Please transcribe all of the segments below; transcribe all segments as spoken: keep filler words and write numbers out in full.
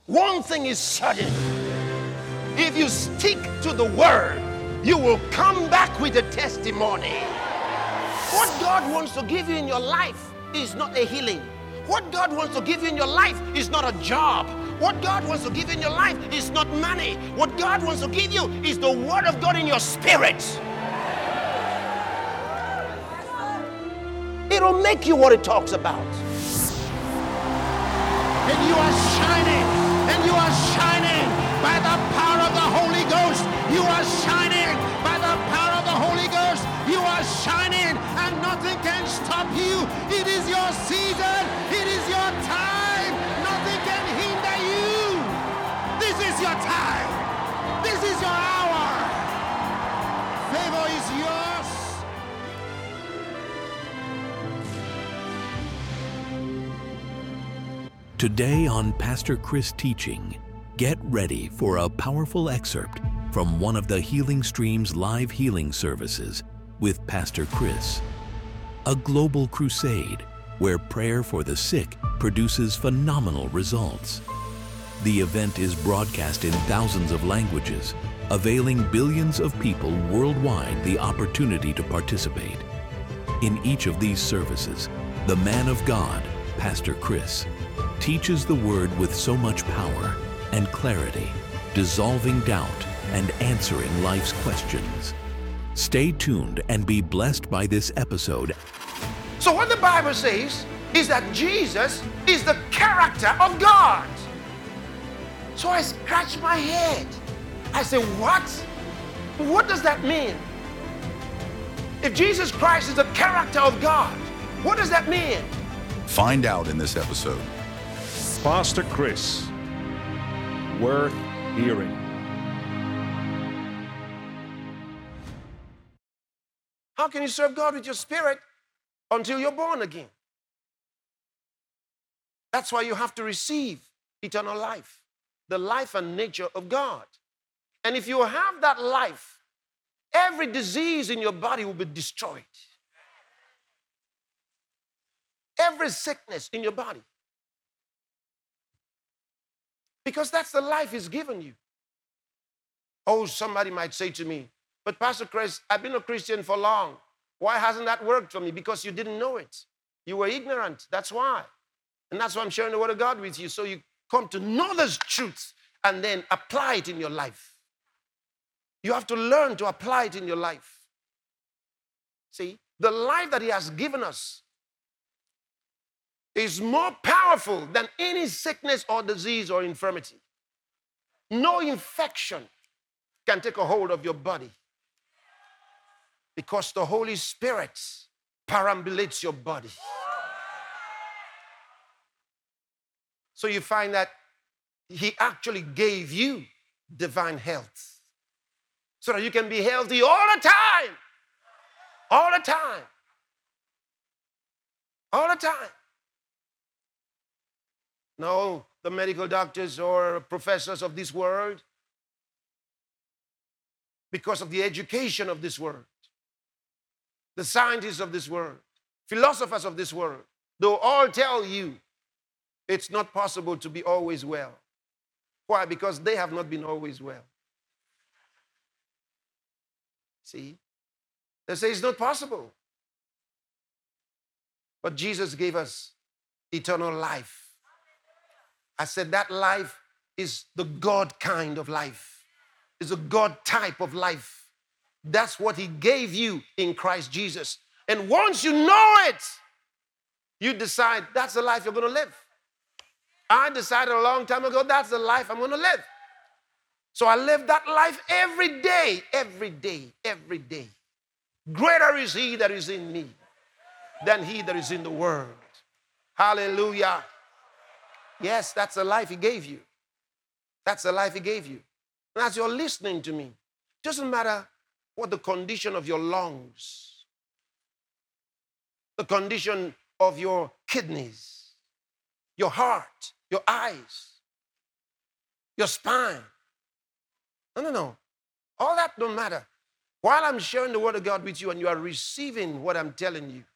One thing is certain. If you stick to the word, you will come back with a testimony. What God wants to give you in your life is not a healing. What God wants to give you in your life is not a job. What God wants to give you in your life is not money. What God wants to give you is the word of God in your spirit. It'll make you what it talks about. And you are shining, and you are shining by the power of the Holy Ghost. You are shining by the power of the Holy Ghost. You are shining, and nothing can stop you. It is your season. It is your time. Nothing can hinder you. This is your time. This is your hour. Favor is yours. Today on Pastor Chris Teaching, get ready for a powerful excerpt from one of the Healing Stream's live healing services with Pastor Chris. A global crusade where prayer for the sick produces phenomenal results. The event is broadcast in thousands of languages, availing billions of people worldwide the opportunity to participate. In each of these services, the man of God, Pastor Chris, teaches the word with so much power and clarity, dissolving doubt and answering life's questions. Stay tuned and be blessed by this episode. So what the Bible says is that Jesus is the character of God. So I scratch my head. I say, what? What does that mean? If Jesus Christ is the character of God, what does that mean? Find out in this episode. Pastor Chris, worth hearing. How can you serve God with your spirit until you're born again? That's why you have to receive eternal life, the life and nature of God. And if you have that life, every disease in your body will be destroyed. Every sickness in your body. Because that's the life He's given you. Oh, somebody might say to me, but Pastor Chris, I've been a Christian for long. Why hasn't that worked for me? Because you didn't know it. You were ignorant. That's why. And that's why I'm sharing the word of God with you. So you come to know those truths and then apply it in your life. You have to learn to apply it in your life. See, the life that He has given us is more powerful than any sickness or disease or infirmity. No infection can take a hold of your body because the Holy Spirit perambulates your body. So you find that He actually gave you divine health so that you can be healthy all the time. All the time. All the time. No, the medical doctors or professors of this world, because of the education of this world, the scientists of this world, philosophers of this world, they'll all tell you it's not possible to be always well. Why? Because they have not been always well. See? They say it's not possible. But Jesus gave us eternal life. I said that life is the God kind of life. It's a God type of life. That's what He gave you in Christ Jesus. And once you know it, you decide that's the life you're going to live. I decided a long time ago that's the life I'm going to live. So I live that life every day, every day, every day. Greater is He that is in me than he that is in the world. Hallelujah. Yes, that's the life He gave you. That's the life He gave you. And as you're listening to me, it doesn't matter what the condition of your lungs, the condition of your kidneys, your heart, your eyes, your spine. No, no, no. All that don't matter. While I'm sharing the word of God with you and you are receiving what I'm telling you,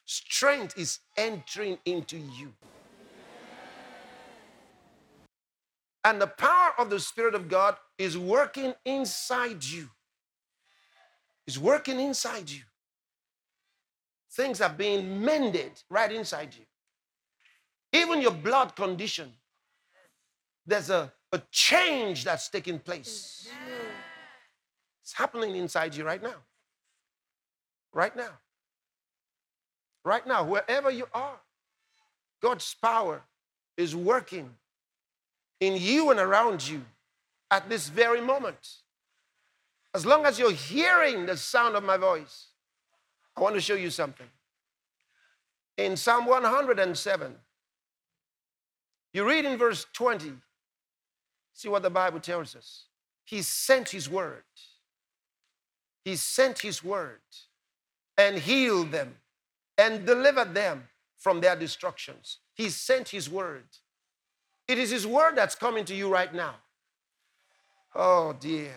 strength is entering into you. And the power of the Spirit of God is working inside you. It's working inside you. Things are being mended right inside you. Even your blood condition, there's a, a change that's taking place. It's happening inside you right now. Right now. Right now, wherever you are, God's power is working in you and around you at this very moment. As long as you're hearing the sound of my voice, I want to show you something. In Psalm one hundred seven, you read in verse twenty, see what the Bible tells us. He sent his word. He sent his word and healed them and delivered them from their destructions. He sent his word. It is his word that's coming to you right now. Oh, dear.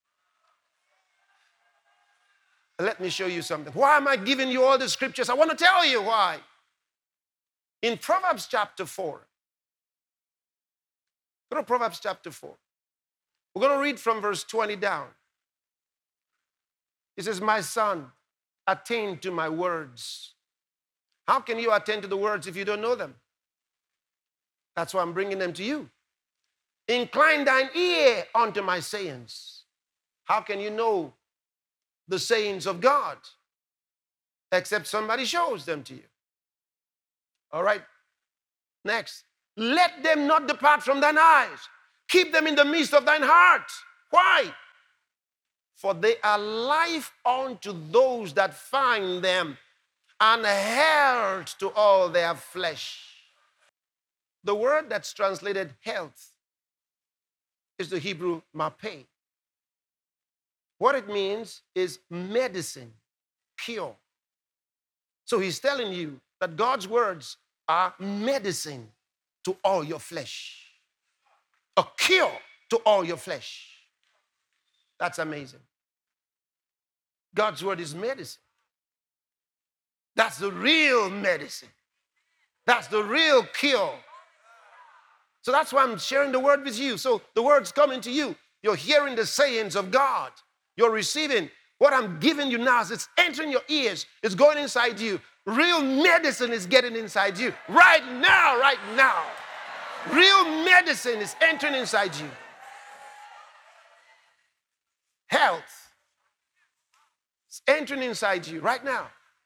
Let me show you something. Why am I giving you all the scriptures? I want to tell you why. In Proverbs chapter four, go to Proverbs chapter four. We're going to read from verse twenty down. It says, my son, attend to my words. How can you attend to the words if you don't know them? That's why I'm bringing them to you. Incline thine ear unto my sayings. How can you know the sayings of God except somebody shows them to you? All right. Next. Let them not depart from thine eyes. Keep them in the midst of thine heart. Why? For they are life unto those that find them, and health to all their flesh. The word that's translated health is the Hebrew mapeh. What it means is medicine, cure. So he's telling you that God's words are medicine to all your flesh. A cure to all your flesh. That's amazing. God's word is medicine. That's the real medicine. That's the real cure. So that's why I'm sharing the word with you. So the word's coming to you. You're hearing the sayings of God. You're receiving what I'm giving you now. It's entering your ears. It's going inside you. Real medicine is getting inside you. Right now, right now. Real medicine is entering inside you. Health is entering inside you right now.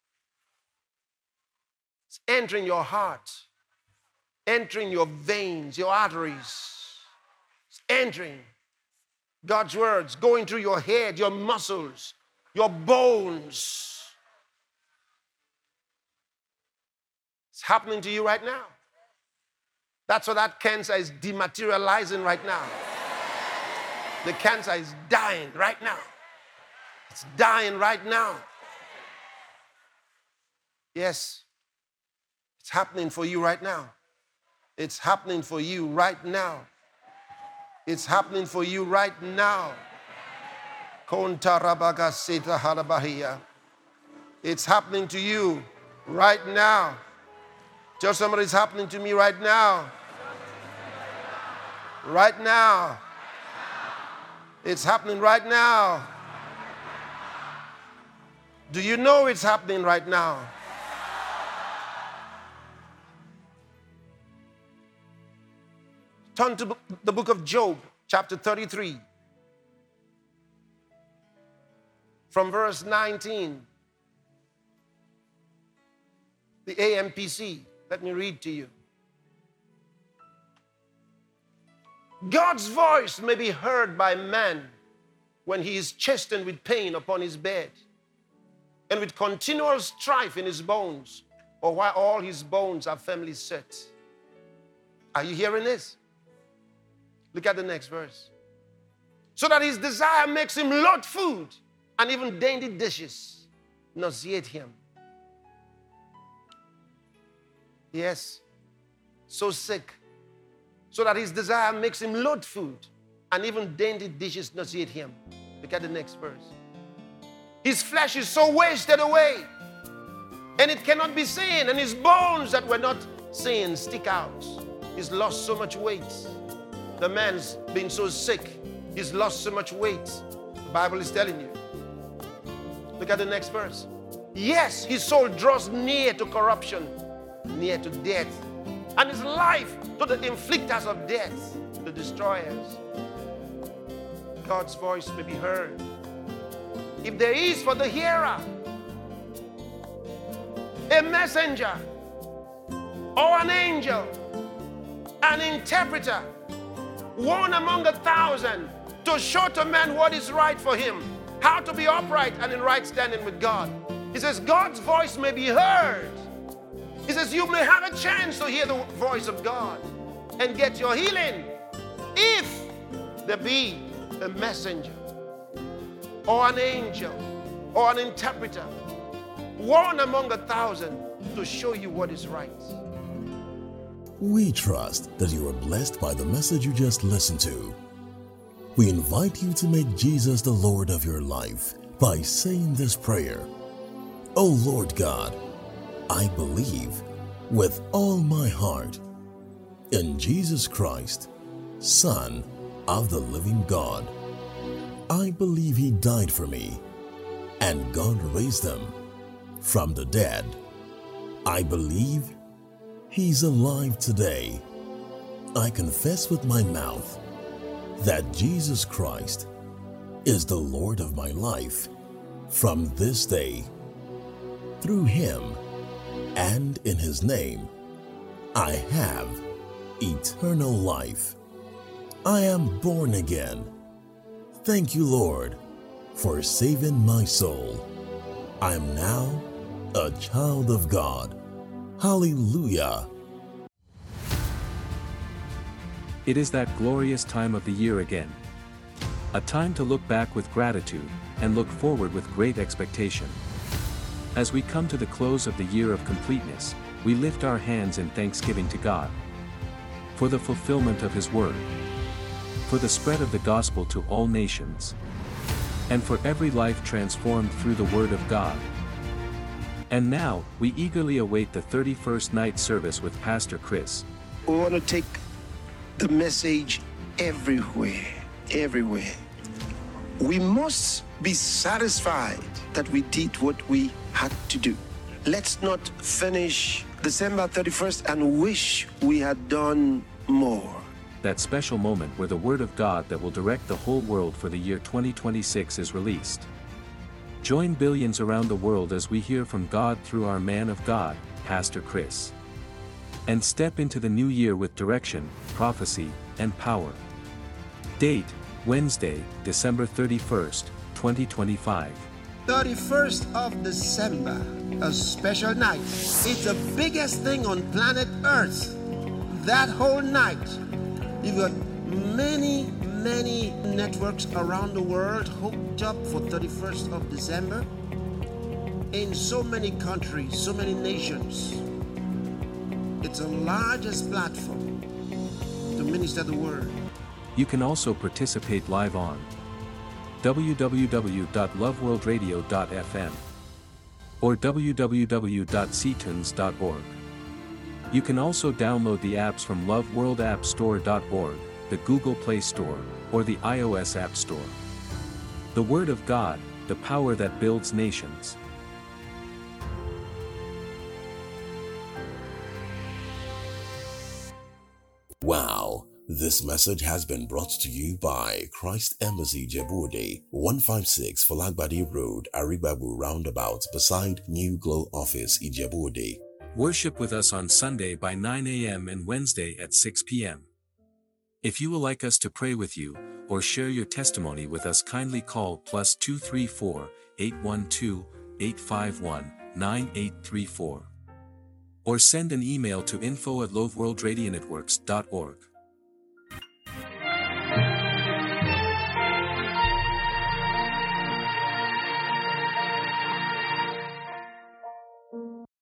It's entering your heart, entering your veins, your arteries. It's entering. God's words going through your head, your muscles, your bones. It's happening to you right now. That's why that cancer is dematerializing right now. The cancer is dying right now. It's dying right now. Yes. It's happening for you right now. It's happening for you right now. It's happening for you right now. It's happening to you right now. Tell somebody it's happening to me right now. Right now. It's happening right now. Do you know it's happening right now? Turn to the book of Job, chapter thirty-three. From verse nineteen. The A M P C. Let me read to you. God's voice may be heard by man when he is chastened with pain upon his bed and with continual strife in his bones, or while all his bones are firmly set. Are you hearing this? Look at the next verse. So that his desire makes him loathe food, and even dainty dishes nauseate him. Yes, so sick. So that his desire makes him loathe food, and even dainty dishes nauseate him. Look at the next verse. His flesh is so wasted away, and it cannot be seen, and his bones that were not seen stick out. He's lost so much weight. The man's been so sick. He's lost so much weight. The Bible is telling you. Look at the next verse. Yes, his soul draws near to corruption, near to death, and his life to the inflictors of death, the destroyers. God's voice may be heard. If there is for the hearer a messenger or an angel, an interpreter, one among a thousand, to show to man what is right for him, how to be upright and in right standing with God. He says God's voice may be heard. He says you may have a chance to hear the voice of God and get your healing if there be a messenger or an angel or an interpreter, one among a thousand, to show you what is right. We trust that you are blessed by the message you just listened to. We invite you to make Jesus the Lord of your life by saying this prayer. O Lord God, I believe with all my heart in Jesus Christ, Son of the living God. I believe He died for me and God raised Him from the dead. I believe He's alive today. I confess with my mouth that Jesus Christ is the Lord of my life from this day. Through Him and in His name, I have eternal life. I am born again. Thank you, Lord, for saving my soul. I am now a child of God. Hallelujah. It is that glorious time of the year again. A time to look back with gratitude and look forward with great expectation. As we come to the close of the year of completeness, we lift our hands in thanksgiving to God for the fulfillment of His word, for the spread of the gospel to all nations, and for every life transformed through the word of God. And now, we eagerly await the thirty-first night service with Pastor Chris. We want to take the message everywhere, everywhere. We must be satisfied that we did what we had to do. Let's not finish December thirty-first and wish we had done more. That special moment where the Word of God that will direct the whole world for the year twenty twenty-six is released. Join billions around the world as we hear from God through our man of God, Pastor Chris. And step into the new year with direction, prophecy, and power. Date, Wednesday, December thirty-first, twenty twenty-five. thirty-first of December, a special night. It's the biggest thing on planet Earth. That whole night, you've got many, many networks around the world hooked up for thirty-first of December in so many countries, so many nations. It's the largest platform to minister the word. You can also participate live on w w w dot love world radio dot f m or w w w dot c tunes dot org. You can also download the apps from love world app store dot org, the Google Play Store, or the iOS App Store. The Word of God, the power that builds nations. Wow, this message has been brought to you by Christ Embassy Djibouti, one fifty-six Falagbadi Road, Aribabu Roundabout, beside New Glow Office, Djibouti. Worship with us on Sunday by nine a m and Wednesday at six p m If you would like us to pray with you, or share your testimony with us, kindly call plus two three four, eight one two, eight five one, nine eight three four. Or send an email to info at love world radio networks dot org.